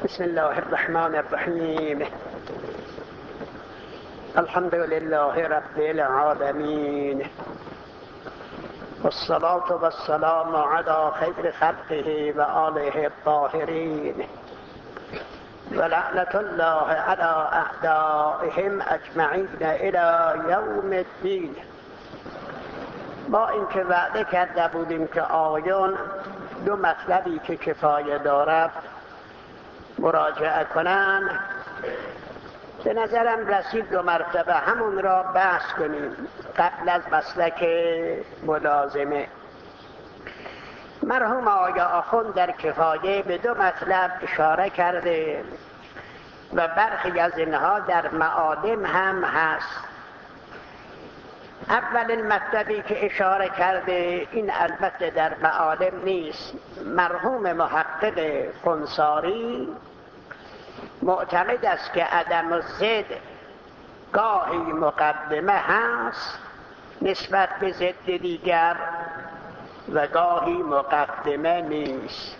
بسم الله الرحمن الرحیم. الحمد لله رب العالمین، والصلاة والسلام على خیر خلقه و آله الطاهرین، ولعنة الله على اعدائهم اجمعین الى یوم الدین. ما اینکه وعده کرده بودیم که آیون دو مطلبی که کفایه دارد مراجعه کنن، به نظرم رسید دو مرتبه همون را بحث کنیم قبل از مسلک ملازمه. مرحوم آقا آخوند در کفایه به دو مطلب اشاره کرده و برخی از اینها در معالم هم هست. اولین مطلبی که اشاره کرده، این البته در معالم نیست، مرحوم محقق خنثاری معتقد است که عدم الضد گاهی مقدمه هست نسبت به ضد دیگر و گاهی مقدمه نیست.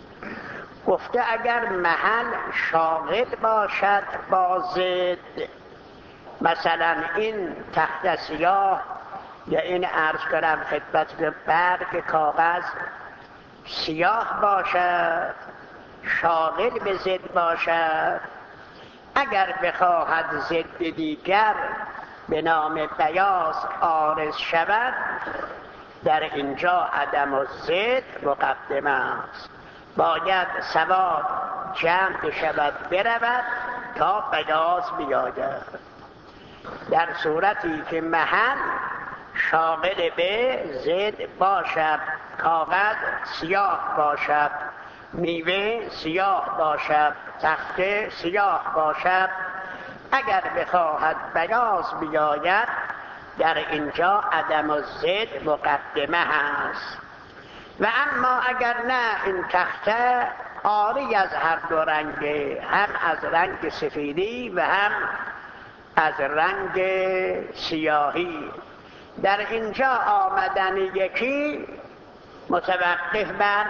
گفته اگر محل شاغل باشد با ضد، مثلا این تخت سیاه یا این عرض کنم خدمت به برگ کاغذ سیاه باشد، شاغل به ضد باشد، اگر بخواهد ضد دیگر به نام بیاض عارض شود، در اینجا عدم الضد مقدمه است. باید سواد جمع شود برود تا بیاض بیاید. در صورتی که محل شاغل به ضد باشد، کاغذ سیاه باشد، میوه سیاه باشد، تخته سیاه باشد، اگر بخواهد بیاض بیاید، در اینجا عدم الضد مقدمه هست. و اما اگر نه این تخته عاری از هر دو رنگه، هم از رنگ سفیدی و هم از رنگ سیاهی، در اینجا آمدن یکی متوقف بر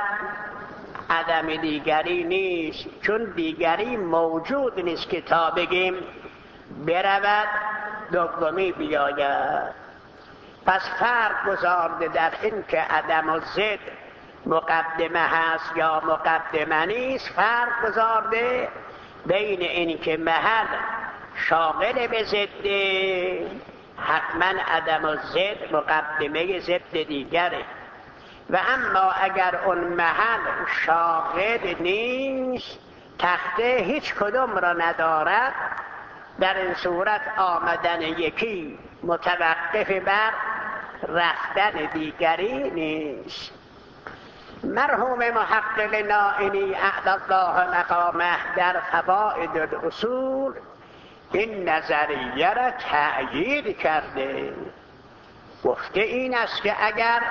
عدم دیگری نیست، چون دیگری موجود نیست که تا بگیم برود دومی بیاید. پس فرق گذارده در این که عدم الضد مقدمه هست یا مقدمه نیست، فرق گذارده بین این که محل شاغل به ضد، حتما عدم الضد مقدمه ضد دیگره، و اما اگر اون محل شاغل نیست، تخته هیچ کدوم را ندارد، در این صورت آمدن یکی متوقف بر رفتن دیگری نیست. مرحوم محقق نائینی اعلی الله مقامه در فوائد الاصول این نظریه را تأیید کرده. گفته این است که اگر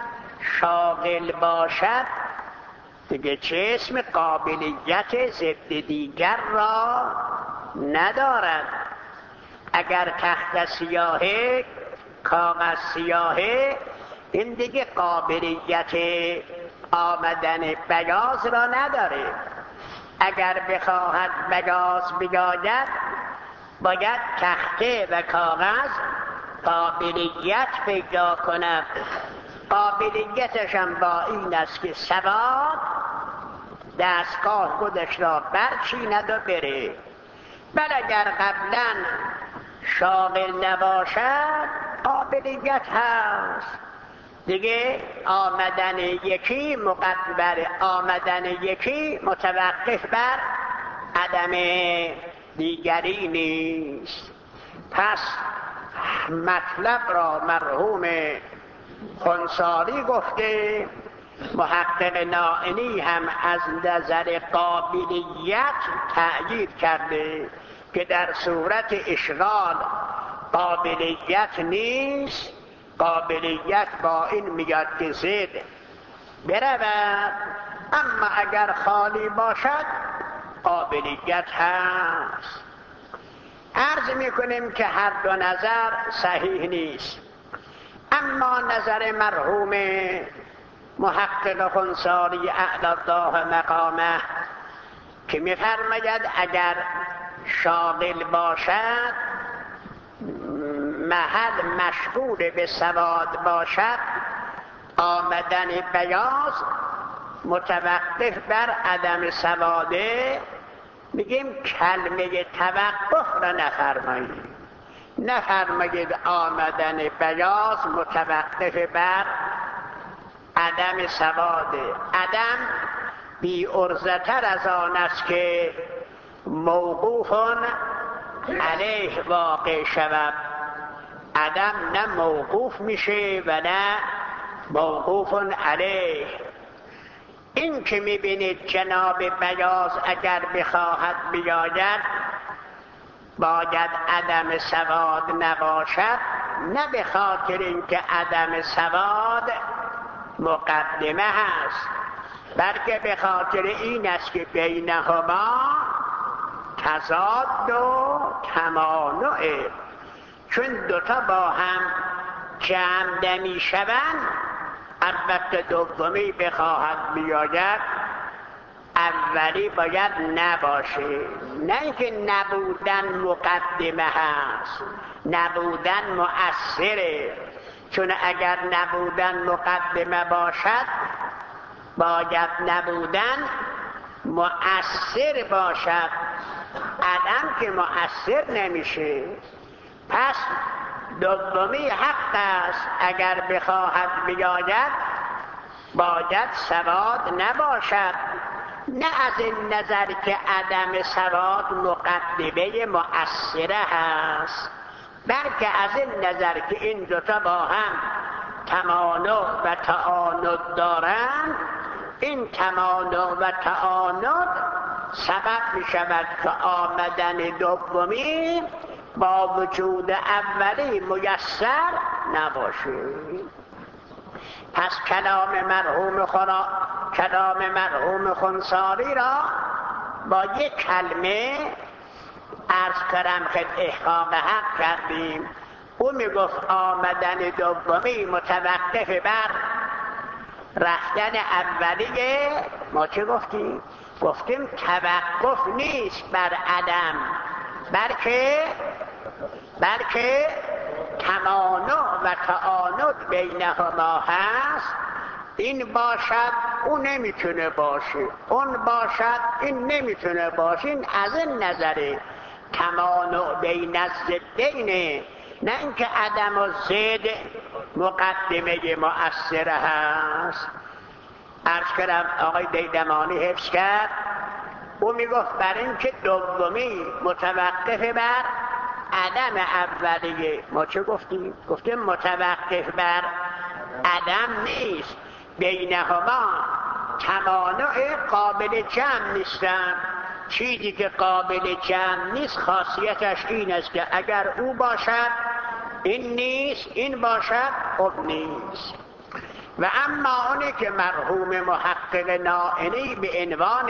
شاغل باشد دیگه جسم قابلیت ضد دیگر را ندارد. اگر تخت سیاهه، کاغذ سیاهه، این دیگه قابلیت آمدن بیاض را نداره. اگر بخواهد بیاض بیاید، باید تخته و کاغذ قابلیت پیدا کند. قابلیتش هم با این است که سواد دستگاه خودش را برچیند و بره. بل اگر قبلا شاغل نباشد، قابلیت هست دیگه. آمدن یکی مقدمه، آمدن یکی متوقف بر عدم دیگری نیست. پس مطلب را مرحوم خنثاری گفته، محقق نائینی هم از نظر قابلیت تأیید کرده که در صورت اشغال قابلیت نیست، قابلیت با این میاد که ضد برود، اما اگر خالی باشد قابلیت هست. عرض میکنیم که هر دو نظر صحیح نیست، اما نظر مرحوم محقق خنثاری اعلی الله مقامه که می‌فرماید اگر شاغل باشد، محل مشغول به سواد باشد، آمدن بیاض متوقف بر عدم سواده، میگیم کلمه توقف را نفرمایید. نفرمایید آمدن بیاض متوقف بر عدم سواده. عدم بی عرضتر از آن است که موقوف علیه واقع شود. عدم نه موقوف میشه و نه موقوف علیه. این که میبینید جناب بیاض اگر بخواهد بیاید باید عدم سواد نباشد، نه به خاطر اینکه عدم سواد مقدمه هست، بلکه به خاطر این است که بینهما تضاد و تمانعه. چون دوتا با هم جمع نمی شوند، البته دومی بخواهد بیاید اولی باید نباشه. نه اینکه نبودن مقدمه هست، نبودن مؤثره. چون اگر نبودن مقدمه باشد باید نبودن مؤثر باشد. عدم که مؤثر نمیشه. پس دومی حق است، اگر بخواهد بیاید باید سواد نباشد. نه از این نظر که عدم سواد مقدمه مؤثره هست، بلکه از این نظر که این دوتا با هم تمانع و تعاند دارند. این تمانع و تعاند سبب می شود که آمدن دومی با وجود اولی میسر نباشه. پس کلام مرحوم خنساری را با یک کلمه عرض کردم خد احقاق حق کردیم. او میگفت آمدن دومی متوقف بر رفتن اولیه. ما چه گفتیم؟ گفتیم توقف نیست بر عدم، بلکه تمانع و تعاند بینهما هست. این باشد اون نمیتونه باشه، اون باشد این نمیتونه باشه. این از این نظره تمانع بین الضدین، نه اینکه عدم و ضد مقدمه مؤثر هست. عرض کردم آقای دیدمانی حفظ کرد، او میگفت بر این که دومی متوقف بر عدم اولیه. ما چه گفتیم؟ گفتیم متوقف بر عدم نیست، بینهما تمانع قابل جمع نیستن. چیزی که قابل جمع نیست خاصیتش این است که اگر او باشد این نیست، این باشد اون نیست. و اما اونی که مرحوم محقق نائینی به عنوان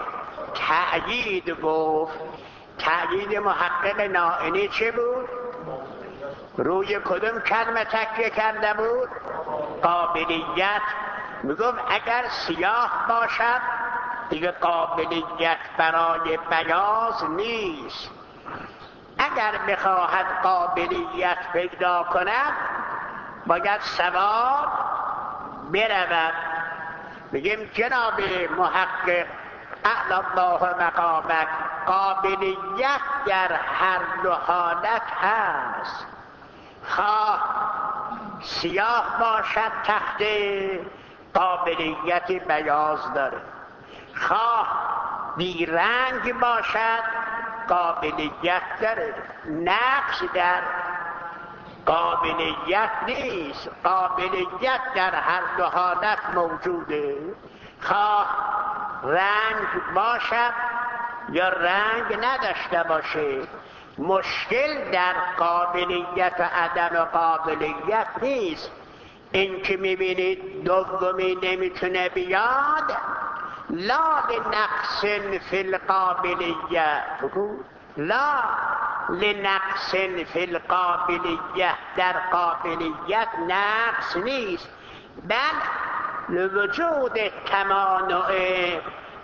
تأیید گفت، تأیید محقق نائینی چه بود؟ روی کدوم کلمه تکیه کرده بود؟ قابلیت. میگفت اگر سیاه باشد دیگه قابلیت برای بیاض نیست. اگر بخواهد قابلیت پیدا کند باید سواد برود. میگیم جناب محقق اعلی الله مقامک، قابلیت در هر دو حالت هست. خواه سیاه باشد تحت قابلیت بیاض داره، خواه بی رنگ باشد قابلیت داره. نقش در قابلیت نیست، قابلیت در هر دو حالت موجوده. خواه رنگ باشد یا رنگ نداشته باشه. مشکل در قابلیت و عدم قابلیت نیست. این که میبینید دومی نمیتونه بیاد لا لنقص فی القابلیت، لا لنقص فی القابلیت، در قابلیت نقص نیست، بل لوجود تمانع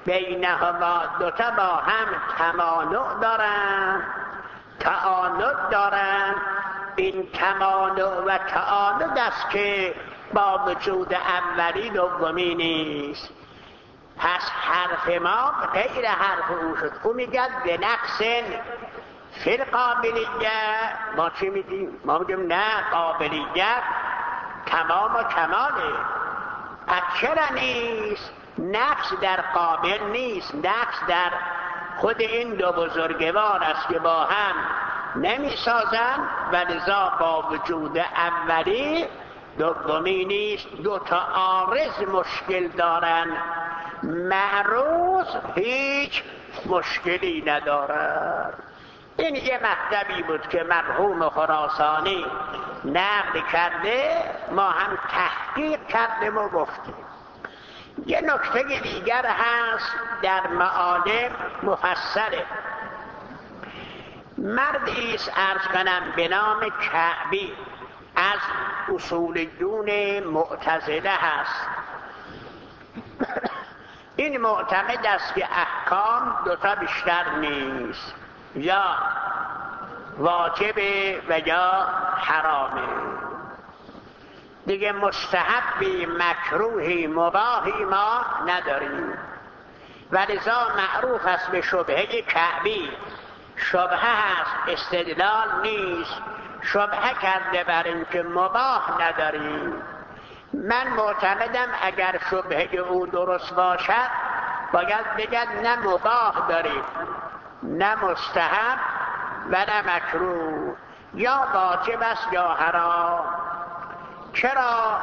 بینهما دوتا با هم تمانع دارن، تعاند دارن. این تمانع و تعاند است که با وجود اولی دومی نیست. پس حرف ما غیر حرف او شد. او میگه به نقص فی القابلیت. ما چی میگیم؟ ما میگیم نه، قابلیت تمام و کماله. پس چرا نیست؟ نقص در قابل نیست، نقص در خود این دو بزرگوار است که با هم نمی سازن و لذا با وجود اولی دومی نیست. دو تا عارض مشکل دارن، معروض هیچ مشکلی ندارد. این یه مطلبی بود که مرحوم خراسانی نقل کرده، ما هم تحقیق کردیم و گفتیم. یه نکته دیگر هست در معالم مفصله. مردی است عرض کنم به نام کعبی، از اصولیون معتزله هست. این معتقد است که احکام دوتا بیشتر نیست، یا واجبه و یا حرامه دیگه. مستحبی، مکروهی، مباحی ما نداریم و لذا معروف است به شبهه کعبی. شبهه هست، استدلال نیست. شبهه کرده بر اینکه مباح نداریم. من معتقدم اگر شبهه او درست باشد باید بگد نه مباح داریم، نه مستحب و نه مکروه، یا واجب است یا حرام. چرا؟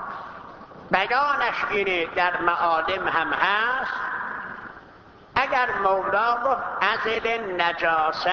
بیانش اینه، در معالم هم هست. اگر مولا گفت ازل نجاسه،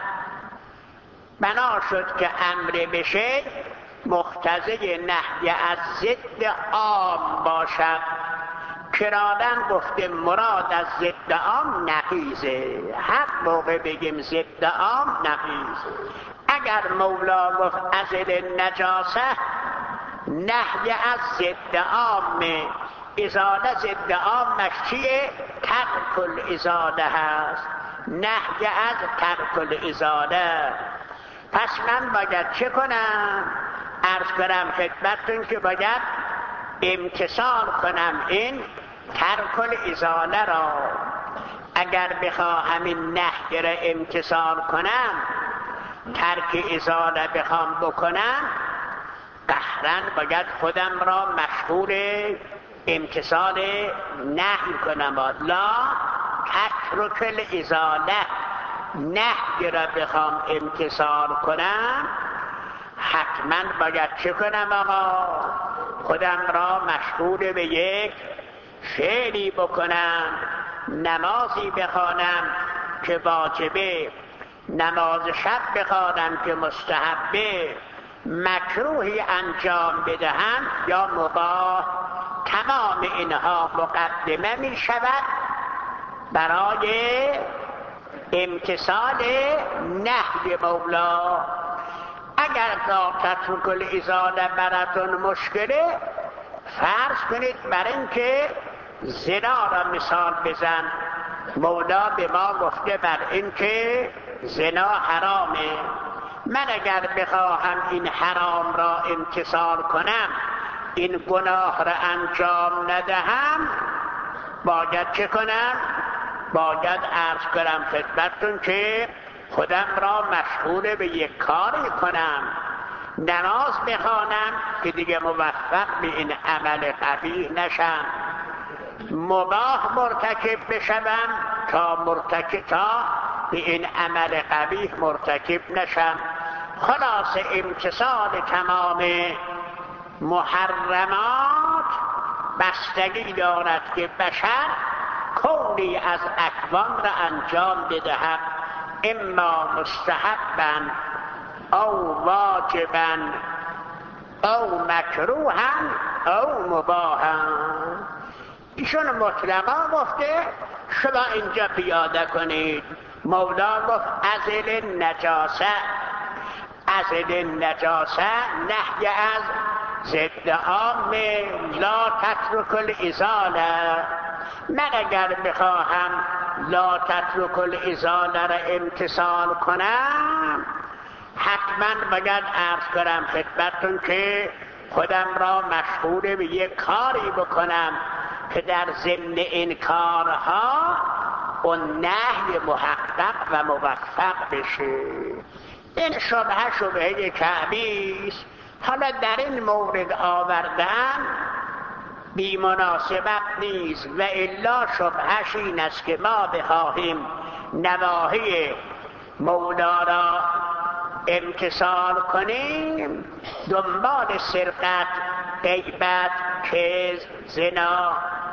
بنا شد که امر بشه مقتضی نهی از ضد عام باشد. کراردن گفته مراد از ضد عام نقیضه، هر موقع بگیم ضد عام نقیضه. اگر مولا گفت ازل نجاسه، نهی از ضد عام، ازاله ضد عامش چیه؟ ترک الازاله هست. نهی از ترک الازاله. پس من باید چه کنم؟ عرض کنم خدمتتون که باید امتثال کنم این ترک الازاله را. اگر بخواهم این نهی را امتثال کنم، ترک ازاله بخوام بکنم، قهرن باید خودم را مشغول امتثال نهی کنم. لا تترک الازاله، نهی را بخوام امتثال کنم حتما باید چه کنم آقا؟ خودم را مشغول به یک فعلی بکنم. نمازی بخوانم که واجبه، نماز شب بخوانم که مستحبه، مکروهی انجام بدهم یا مباح. تمام اینها مقدمه می شود برای امتثال نهی مولا. اگر تترک الازاله براتون مشکله، فرض کنید بر اینکه زنا را مثال بزن. مولا به ما گفته بر اینکه زنا حرامه. من اگر بخواهم این حرام را امتثال کنم، این گناه را انجام ندهم، باید چه کنم؟ باید عرض کنم خدمتتون که خودم را مشغول به یک کاری کنم. نماز بخوانم که دیگه موفق به این عمل قبیح نشم، مباح مرتکب بشم تا به این عمل قبیح مرتکب نشم. خلاص امتثال تمام محرمات بستگی دارد که بشر کلی از اکوان را انجام بدهد، اما مستحبا او واجبا او مکروها او مباحا. ایشون مطلقا گفته شما اینجا پیاده کنید. مولا گفت ازل نجاسه، ازل نجاسه نهی از ضد عام، لا تترک الازاله. من اگر بخواهم لا تترک الازاله را امتثال کنم، حتما باید عرض کنم خدمتتون که خودم را مشغول به یک کاری بکنم که در ضمن این کارها اون نهی محقق و موفق بشه. این شبهه کعبی است. حالا در این مورد آوردن بی مناسبت نیست و الا شبهش این است که ما بخواهیم نواهی مولا را امتثال کنیم، دنبال سرقت، غیبت، کذب، زنا،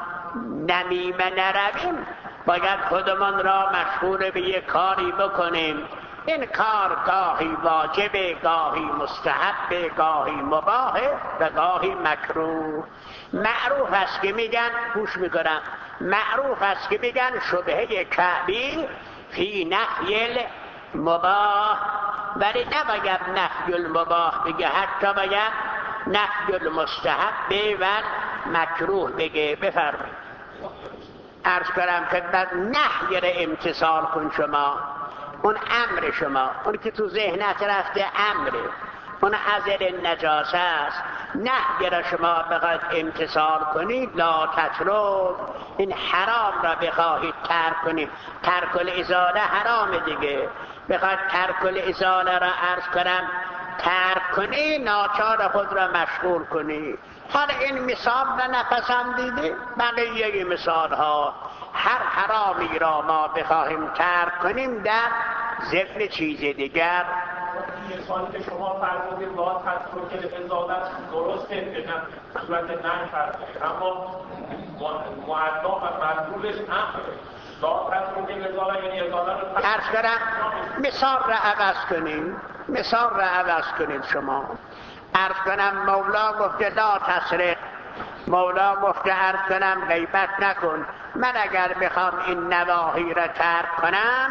نمیمه نرویم، باید خودمان را مشغول به یک کاری بکنیم. این کار گاهی واجبه، گاهی مستحبه، گاهی مباحه و گاهی مکروه. معروف است که میگن، گوش میکنم، معروف است که میگن شبهه کعبی فی نفی المباح، ولی نباید نفی المباح بگه، حتی باید نفی المستحب و مکروه بگه. بفرمایید. عرض کنم خدمت، نهی را امتثال کن شما، اون امر شما، اون که تو ذهنت رفته امره، اون عزل نجاسه است. نهی را شما بخواید امتثال کنید، لا تترک، این حرام را بخواهید ترک کنید. ترک الازاله حرام دیگه، بخواید ترک الازاله را عرض کنم ترک کنی، ناچار خود را مشغول کنی. حالا این مثال را نپسندیده، بقیه مثال ها، هر حرامی را ما بخواهیم ترک کنیم در ضمن چیز دیگر. مثالی که شما فرمودید لا تترک الازاله درسته که صورت نهی فرمودید، اما معنا و مطلوبش امره. لا تترک الازاله یعنی ازاله رو عرض کنم مثال را عوض کنیم، مثال را عوض کنید شما. عرض کنم مولا گفته لا تسرق، مولا گفته عرض کنم غیبت نکن. من اگر بخوام این نواهی را ترک کنم،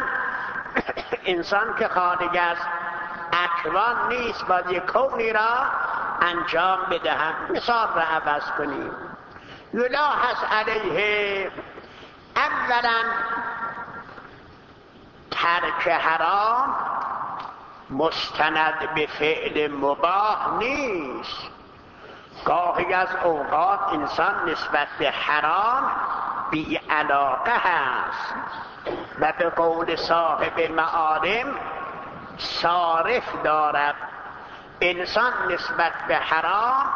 انسان که خارج از اکوان نیست، باید یک کونی را انجام بدهم. مثال را عوض کنیم. یلاحظ علیه، اولا ترک حرام مستند به فعل مباح نیست. گاهی از اوقات انسان نسبت به حرام بی علاقه هست و به قول صاحب معالم صارف دارد. انسان نسبت به حرام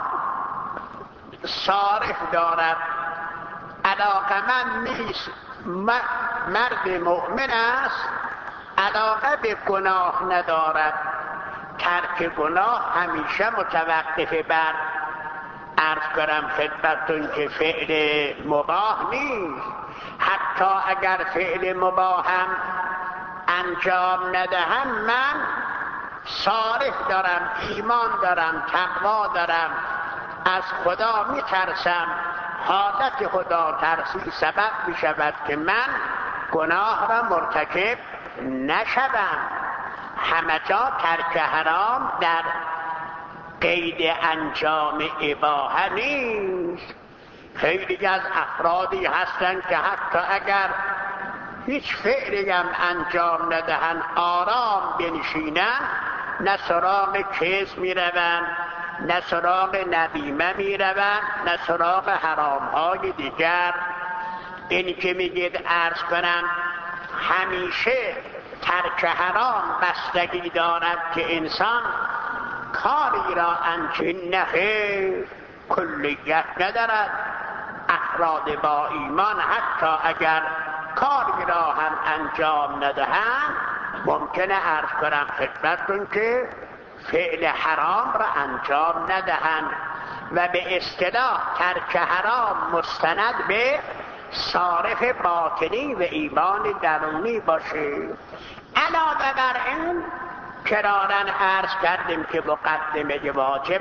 صارف دارد، علاقمند نیست. مرد مؤمن است، علاقه به گناه ندارد. ترک گناه همیشه متوقف بر عرض کنم خدمتتون که فعل مباح نیست. حتی اگر فعل مباحم انجام ندهم، من صارف دارم، ایمان دارم، تقوا دارم، از خدا میترسم. حالت خدا ترسی سبب میشود که من گناه را مرتکب نشوم. همه جا ترک حرام در قید انجام اباحه نیست. خیلی از افرادی هستند که حتی اگر هیچ فعلی هم انجام ندهند، آرام بنشینند، نه سراغ کذب میروند، نه سراغ نمیمه میروند، نه سراغ حرامهای دیگر. این که میگید عرض کنم همیشه ترک حرام بستگی دارد که انسان کاری را انجام نخیر، کلیت ندارد. افراد با ایمان حتی اگر کاری را هم انجام ندهند، ممکنه عرض کنم خدمتتون که فعل حرام را انجام ندهند و به اصطلاح ترک حرام مستند به صارف باطنی و ایمان درونی باشه. علاوه بر این کرارن عرض کردیم که مقدمه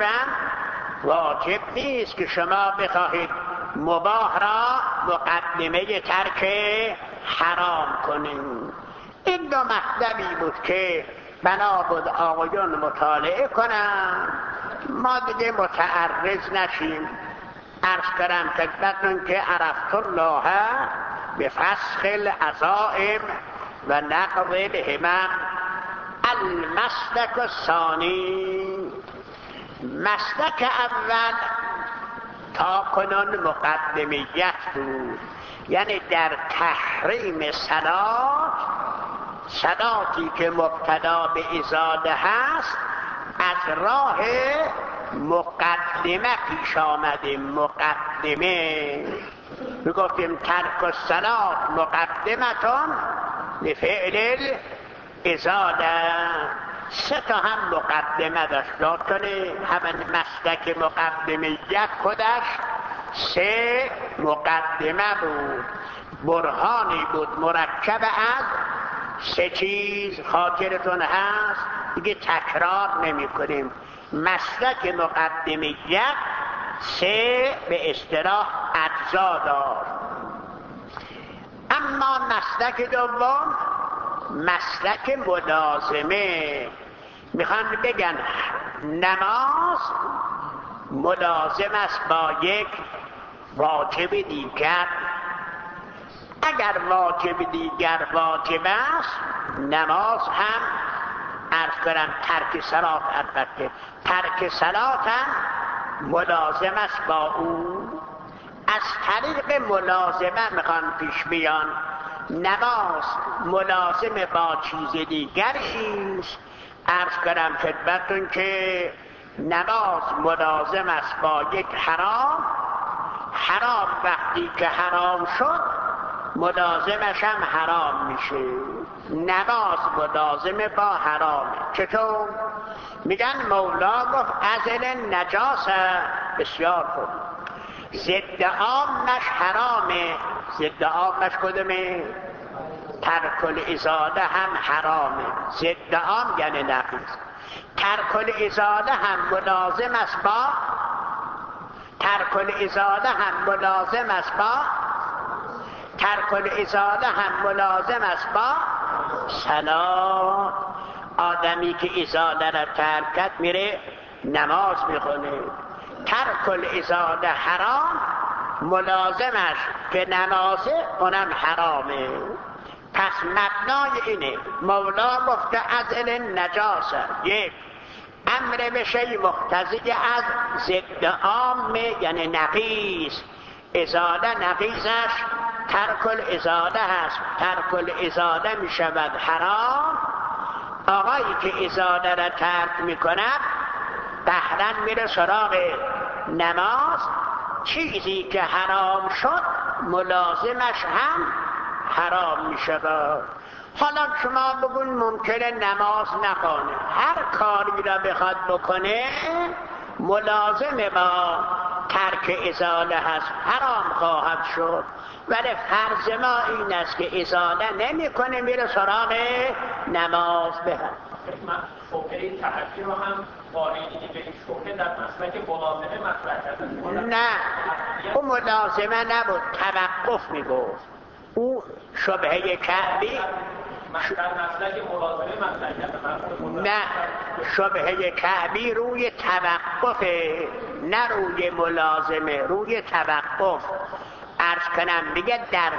واجب نیست که شما بخواهید مباح را مقدمه ترک حرام کنید. این دو مطلبی بود که بنا بود آقایون مطالعه کنن، ما دیگه متعرض نشیم. عرض کردم خدمتتون که عرفت الله بفسخ العزائم و نقض الهمم. المسلک الثانی، مسلک اول تا کنون مقدمیت بود، یعنی در تحریم صلاتی که مبتدا به ازاله هست از راه مقدمه پیش آمده. مقدمه میگفتیم ترک الصلاة مقدمتون لفعل الازاله. 3 تا هم مقدمه داشت، کنه همین مسلک مقدمیت خودش 3 مقدمه بود. برهانی بود مرکب از 3 چیز. خاطرتون هست دیگه تکرار نمی کنیم. مسلک مقدمیت 3 به اصطلاح اجزا داشت. اما مسلک دوم مسلک ملازمه. میخوان بگن نماز ملازم است با یک واجب دیگر. اگر واجب دیگر واجب است، نماز هم عرض کنم ترک صلات، البته ترک صلات هم ملازم است با او. از طریق ملازمه میخوان پیش بیان. نماز ملازم با چیز دیگری است. عرض کنم خدمتتون که نماز ملازم است با یک حرام. حرام وقتی که حرام شد ملازمش هم حرام میشه. نماز ملازم با حرامه. چطور؟ میگن مولا گفت ازل نجاسه. بسیار خوب. ضد عامش حرامه. ضد عامش کدومه؟ ترک الازاله هم حرامه. ضد عام یعنی نقیض. ترک الازاله هم ملازم است با ترک الازاله هم ملازم است با ترک الازاله هم ملازم است با صلات. آدمی که ازاله را ترک کرد میره نماز میخونه. ترک الازاله حرام، ملازمش که نمازه اونم حرامه. پس مبنای اینه مولا گفته ازل نجاسه. یک، امر به شی مقتضی از ضد عامه یعنی نقیض. ازاله نقیضش ترک الازاله هست. ترک الازاله می شود حرام. آقایی که ازاله را ترک می کند بهرن میره سراغ نماز. چیزی که حرام شد ملازمش هم حرام می شود. حالا شما بگون ممکنه نماز نخوانه، هر کاری را بخواد بکنه ملازم با ترک ازاله هست، حرام خواهد شد. ولی فرض ما این است که ازاله نمی کنه، میره سراغ نماز. به من شبهه تحقیر رو هم وارد به این شبهه در مسلک ملازمه مطرح کردن. نه، او ملازمه نبود، توقف میگفت. او شبهه کعبی نه، شبهه کعبی روی توقف، نه روی ملازمه، روی توقف. عرض کنم بگه در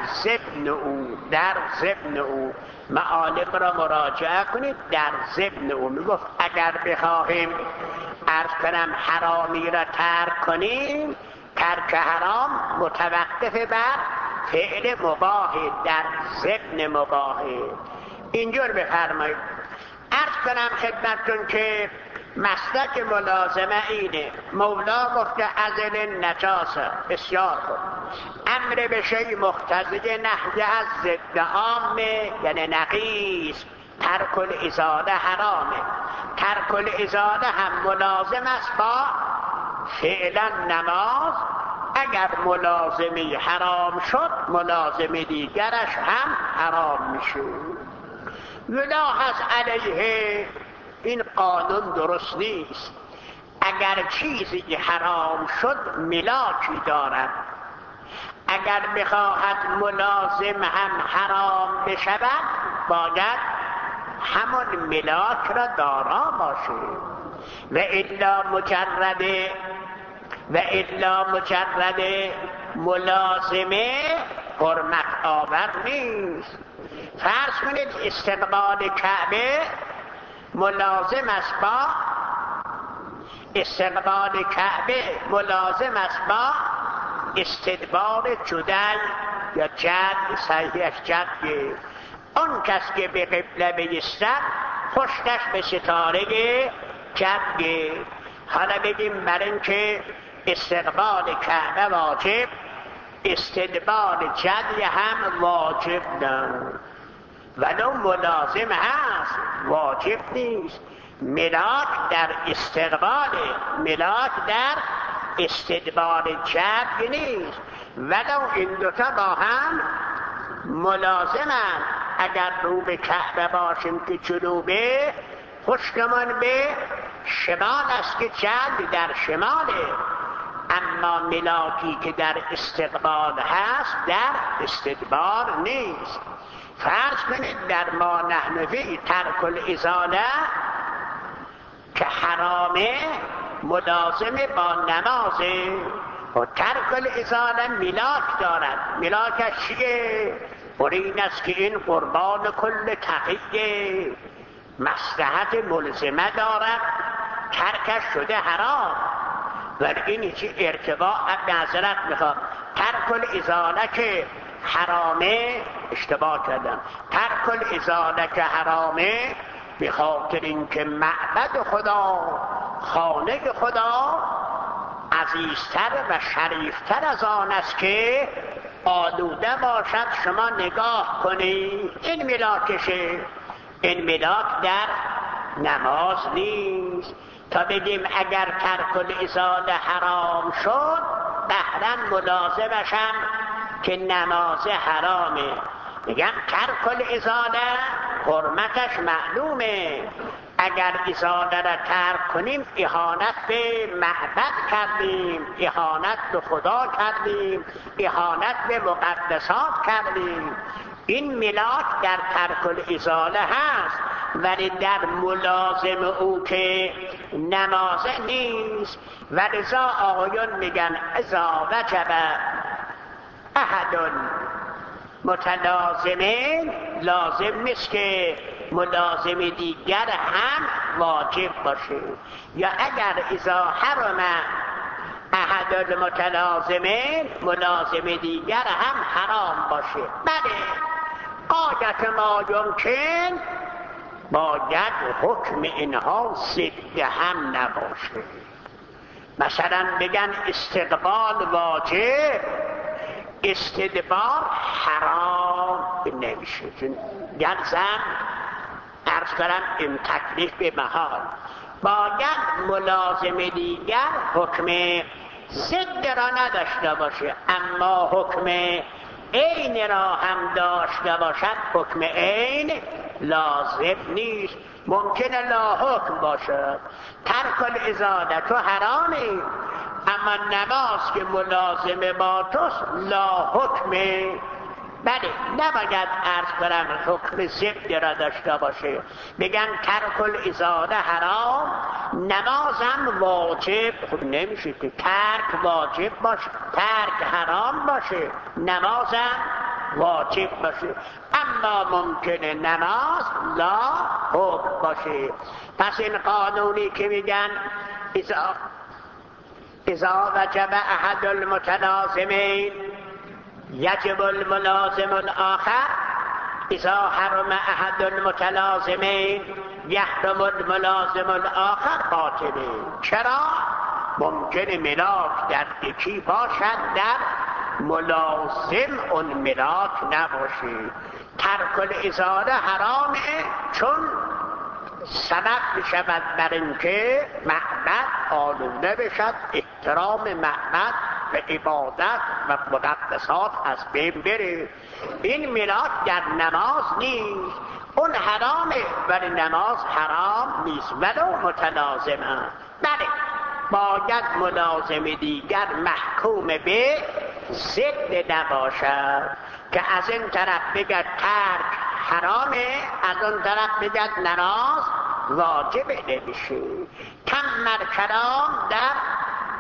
ضمن او معالم را مراجعه کنید. در ضمن او میگفت اگر بخواهیم عرض کنم حرامی را ترک کنیم، ترک حرام متوقف بر فعل مباح، در ضمن مباح. اینجور بفرمایید. عرض کنم خدمتتون که مسلک ملازمه اینه. مولا گفته ازل نجاسه. بسیار خوب. امر به شی مقتضی نهی از ضد عامه یعنی نقیض. ترک الازاله حرامه. ترک الازاله هم ملازم است با فعلا نماز. اگر ملازمی حرام شد ملازم دیگرش هم حرام میشه. یلاحظ علیه، این قانون درست نیست. اگر چیزی حرام شد ملاکی دارد، اگر بخواهد ملازم هم حرام بشود باید همون ملاک را دارا باشه. و الا مجرد و الا مجرد ملازمه حرمت آور نیست. فرض کنید استقبال کعبه ملازم است با استدبار جدل یا جد، صحیحش جد. اون کس که به قبله بیستد پشتش به ستاره جد. حالا بگیم بر این که استقبال کعبه واجب، استدبار جد هم واجب نه، ولو ملازم هست واجب نیست. ملاک در استدبار جد نیست، ولو این دوتا با هم ملازمند. اگر رو به کعبه باشیم که جنوبه، پشتمان به شمال است که جد در شماله، اما ملاکی که در استقبال هست در استدبار نیست. فرض کنید در ما نحن فی ترک الازاله که حرامه ملازم با نمازه و ترک الازاله ملاک دارد. ملاکش چیه؟ این است که این قربان کل تقیه، مصلحت ملزمه دارد، ترکش شده حرام. ولی این چی ارتباط نظرت میخواد. ترک الازاله که حرامه، اشتباه کردم، ترک الازاله که حرامه به خاطر اینکه معبد خدا، خانه خدا عزیزتر و شریفتر از آن است که آلوده باشد شما نگاه کنید. این ملاکشه. این ملاک در نماز نیست. تا بگیم اگر ترک الازاله حرام شد، بهرن ملازمش هم که نماز حرامه. میگم ترک الازاله حرمتش معلومه. اگر ازاله را ترک کنیم اهانت به معبد کردیم، اهانت به خدا کردیم، اهانت به مقدسات کردیم. این ملاک در ترک الازاله هست، ولی در ملازم او که نمازه نیست. و لذا آقایون میگن اذا وجب احد متلازمین، لازم نیست که ملازم دیگر هم واجب باشه. یا اگر اذا حرم احد المتلازمین، ملازم دیگر هم حرام باشه. بله، قاعدت ما یمکن باید حکم اینها ضد هم نباشه. مثلا بگن استقبال واجب، استدبار حرام نمیشه. گرزم عرض کنم این تکلیف به محال. باید ملازم دیگر حکم ضد را نداشته باشه، اما حکم عین را هم داشته باشد. حکم عین لازم نیست، ممکنه لا حکم باشد. ترک الازاله تو حرامه، اما نماز که ملازم با توست لا حکمه. بله، نباید عرض کنم حکم ضد را داشته باشه. بگن ترک الازاله حرام، نمازم واجب. خب نمیشه که ترک واجب باشه، ترک حرام باشه، نمازم واجب باشه. اما ممکنه نماز لا حکم باشه. پس این قانونی که میگن اذا وجب احد المتلازمین یجب الملازم الاخر، اذا حرم احد المتلازمین یحرم الملازم الاخر باطله. چرا؟ ممکنه ملاک در یکی باشد، در ملازم اون ملاک نباشه. ترک الازاله حرامه چون سبب بشود بر اینکه معبد آلوده بشد، احترام معبد و عبادت و مقدسات از بین بره. این ملاک در نماز نیست، اون حرامه ولی نماز حرام نیست ولو متلازمه. بله، باید ملازم دیگر محکوم به ضد نباشد که از این طرف بگد ترک حرامه، از اون طرف بگد نماز واجب نمیشه. کم کلام در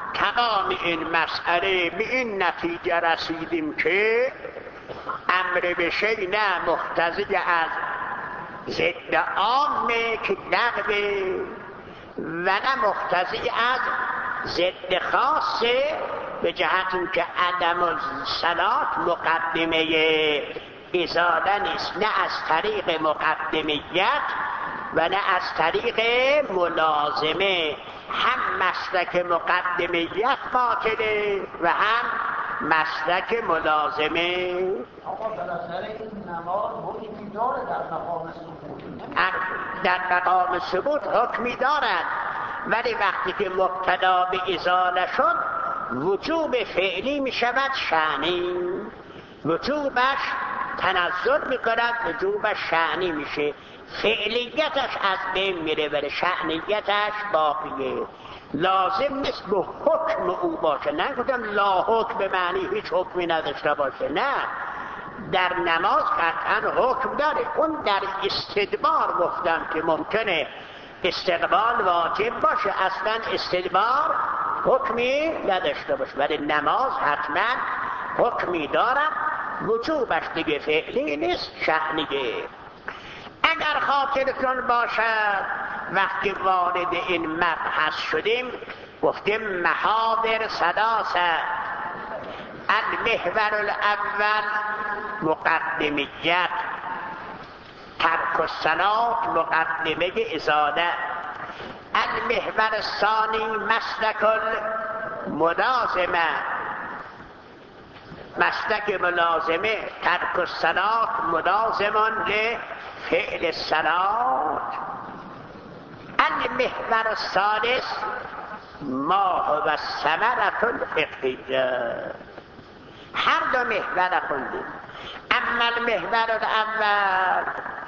تمام این مسئله به این نتیجه رسیدیم که امر به شیء نه مقتضی از ضد عامه که لغوه و نه مقتضی از ضد خاصه، به جهت اینکه عدم الصلات مقدمه ازاله نیست، نه از طریق مقدمیت و نه از طریق ملازمه. هم مسلک مقدمیت باطله و هم مسلک ملازمه. آقا بالاخره این نماز حکمی داره در مقام ثبوت، در مقام ثبوت حکمی دارد، ولی وقتی که مبتدا به ازاله شد وجوب فعلی می شود شأنی، وجوبش تنزل می کند، وجوبش شأنی میشه، فعلیتش از بین میره ولی شأنیتش باقیه. لازم نیست به حکم او باشه، نه گفتم لا حکم به معنی هیچ حکمی نداشته باشه، نه، در نماز قطعا حکم داره. اون در استدبار گفتم که ممکنه استقبال واجب باشه، اصلا استدبار حکمی نداشته باشه، ولی نماز حتما حکمی دارد، وجوبش دیگه فعلی نیست، شأنیه. اگر خاطرتون باشد وقتی وارد این مبحث شدیم گفتیم محاور ثلاثه. المحور الاول مقدمیت، ترک الصلاة مقدمه ازاله. المحور الثانی مسلک الملازمه، مسلک ملازمه، ترک الصلاة ملازمان لفعل الصلاة. المحور الثالث ما هو الثمرة الفقهیه. هر دو محور خوندیم. اما المحور الاول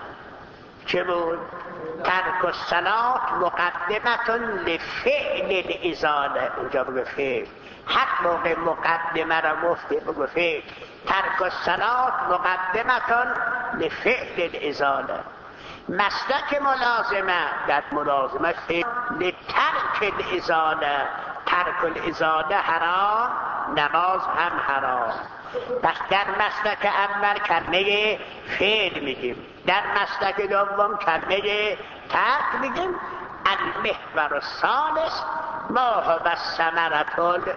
چه بود؟ ترک الصلاة مقدمة لفعل الازاله. اونجا بگو فعل، هر موقع مقدمه را گفته بگو فعل. ترک الصلاة مقدمة لفعل الازاله. مسلک ملازمه، در ملازمه فعل لترک الازاله. ترک الازاله حرام، نماز هم حرام. پس در مسلک اول کلمه فعل میگیم، در مسلک دوم کلمه ترک میگیم. المحور الثالث ما هو الثمرة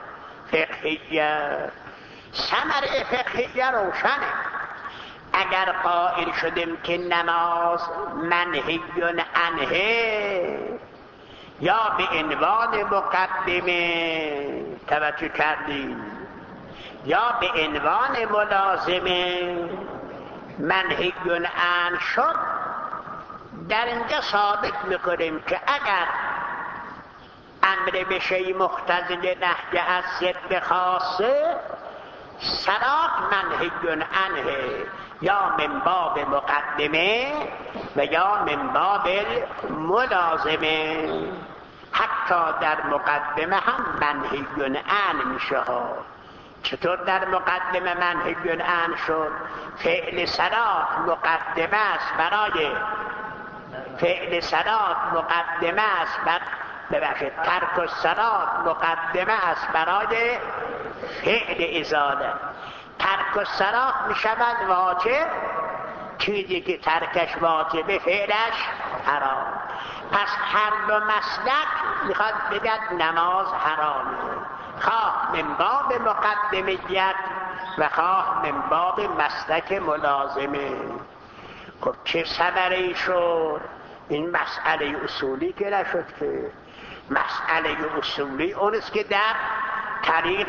الفقهیه. ثمره فقهیه روشنه. اگر قائل شدیم که نماز منهی عنه یا به عنوان مقدمه، توجه کردیم، یا به عنوان ملازمه منهی عنه شد، در اینجا ثابت میکنیم که اگر امر به شیء مقتضی نهی از ضد خاصه، صلاة منهی عنه یا من باب مقدمه و یا من باب ملازمه. حتی در مقدمه هم منهی عنه میشه ها. چطور در مقدمه منهی عنه شد؟ فعل صلاة مقدمه است برای فعل صلاة مقدمه است ببخشید ترک الصلاة مقدمه است برای فعل ازاله. ترک الصلاة می شود واجب، چیزی که ترکش واجبه فعلش حرام. پس هر دو مسلک میخواد بگد نماز حرامه، خواه من باب مقدمیت و خواه من باب مسلک ملازمه. خب چه ثمره‌ای شد؟ این مسئله اصولی که نشد که. مسئله اصولی اونست که در طریق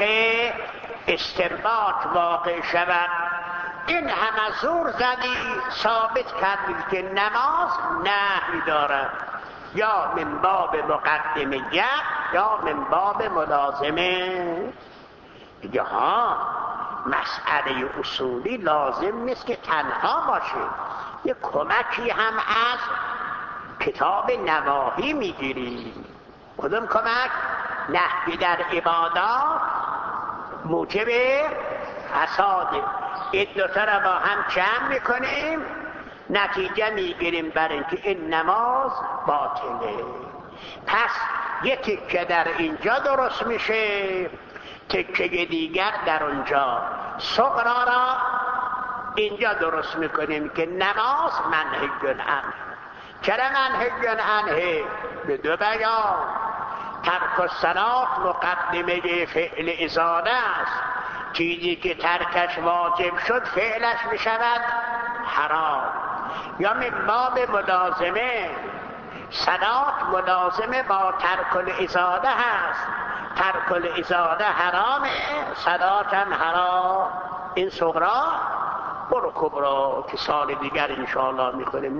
استنباط واقع شود. این همه زور زدی ثابت کردی که نماز نهی دارد، یا من باب مقدمیت یا من باب ملازمه. دیگه ها مسئله اصولی لازم نیست که تنها باشه، یه کمکی هم از کتاب نواهی میگیری. کدوم کمک؟ نهی در عبادات موجب فساده. این دوتا را با هم جمع میکنیم، نتیجه میگیریم بر اینکه این نماز باطله. پس یه تکه در اینجا درست میشه، تکه دیگر در اونجا. صغرا را اینجا درست میکنیم که نماز منهی عنه. چرا منهی عنه؟ به دو بیان. ترک الصلاة مقدمه فعل ازاله است. چیزی که ترکش واجب شد فعلش میشود حرام. یا من باب ملازمه، صلاة ملازمه با ترک الازاله هست. ترک الازاله حرامه، صلاة هم حرام. این صغرا. برو کبرا که سال دیگر انشاءالله میکنیم.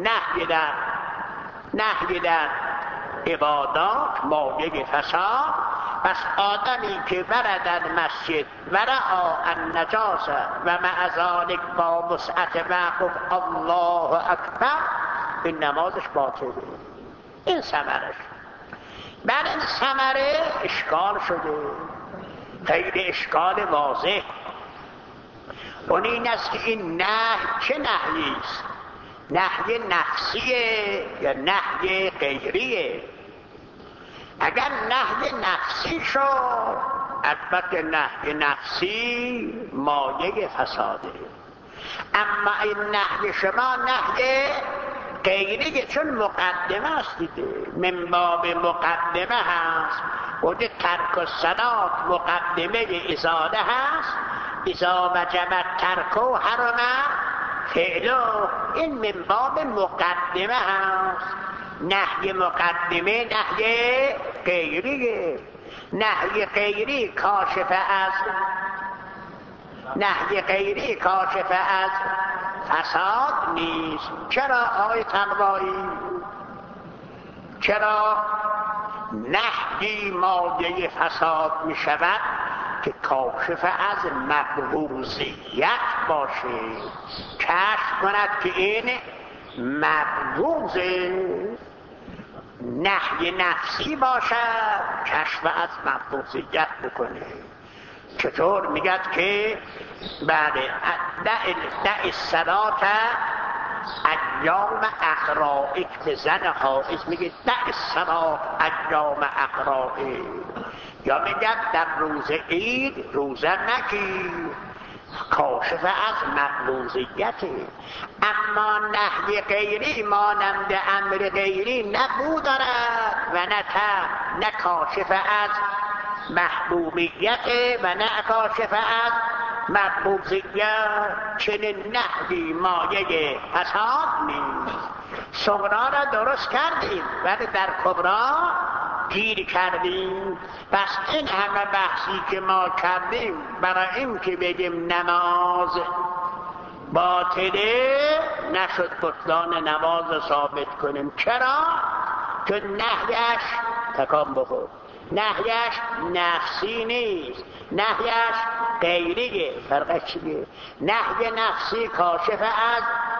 نهی در عبادات مایه فساد. پس آدمی که ورد المسجد ورعا النجاسه و مع ذلک با وسعت وقف الله اکبر، این نمازش باطله. این ثمرش. بعد این ثمره اشکال شده، خیلی اشکال واضح. اون این است که این نهی چه نهی است؟ نهی نفسیه یا نهی غیریه؟ اگر نهی نفسی شد، البته نهی نفسی مایه فساده. اما این نهی شما نهی غیریه، چون مقدمه است دیگه، من باب مقدمه هست. وجه ترک الصلاة مقدمه ازاله هست. اذا وجبت ترکو حرم فعلو، این من باب مقدمه هست. نهی مقدمه نهی غیریه. نهی غیری کاشف از فساد نیست. چرا آقای تقوایی؟ چرا نهی مایه فساد می شود؟ که کاشف از مبغوضیت باشه، کشف کند که این مبغوضه. نهی نفسی باشد، کشف از مبغوضیت بکنه. چطور؟ میگد که بله دع الصلاة ایام اقرائک، به زن حائض میگه دع الصلاة ایام اقرائک. یا میگد در روز عید روزه نگیر، کاشف از مقبوضیته. اما نهی غیری مانند امر غیری نبود دارد و نه کاشف از محبوبیت و نه کاشف از مقبوضیت. چنین نهی مایه فساد نیست. صغرا را درست کردیم ولی در کبرا گیر کردیم. پس این همه بحثی که ما کردیم برای این که بگیم نماز باطله نشد بطلان نماز ثابت کنیم. چرا؟ که نهیش تکان بخور، نهیش نفسی نیست، نهیش غیریه. فرقش چیه؟ نهی نفسی کاشف از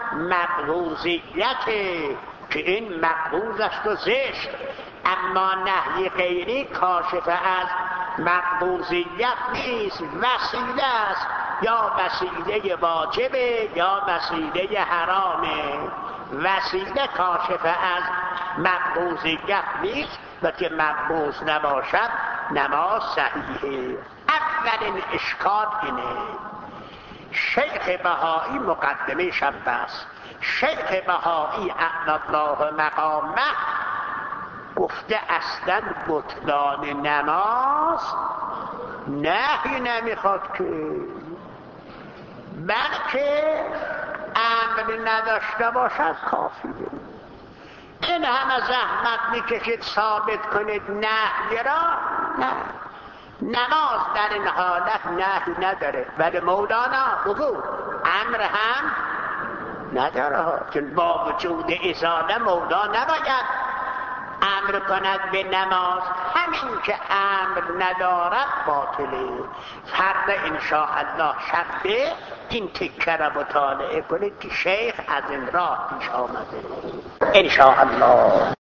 مقبوضیته که این مقبوض است و زشت. اما نهی غیری کاشف از مقبوضیت نیست، وسیله است. یا وسیله واجبه یا وسیله حرامه. وسیله کاشف از مقبوضیت نیست و که مقبوض نباشد نماز صحیحه. اولین اشکال اینه. شیخ بهایی مقدمه شب است. شیخ بهایی اعلی الله مقامه گفته اصلا بطلان نماز نهی نمیخواد که، بلکه امر نداشته باشد کافیه. این همه زحمت میکشید ثابت کنید نهی را؟ نه، نماز در این حالت نهی نداره. ولی مولانا بگو امر هم نداره، چون با وجود ازاله مولا نباید امر کند به نماز. همین که امر ندارد باطله. فردا انشاءالله شب این تکه را مطالعه کنید که شیخ از این راه پیش آمده انشاءالله.